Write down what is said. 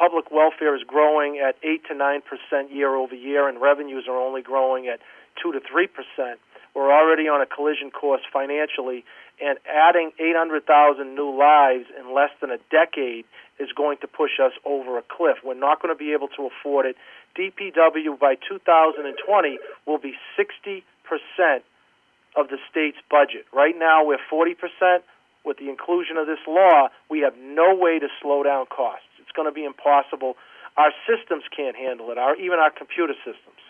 public welfare is growing at 8 to 9% year over year, and revenues are only growing at 2 to 3%. We're already on a collision course financially, and adding 800,000 new lives in less than a decade is going to push us over a cliff. We're not going to be able to afford it. DPW by 2020 will be 60% of the state's budget. Right now we're 40%. With the inclusion of this law, we have no way to slow down costs. It's going to be impossible. Our systems can't handle it, even our computer systems.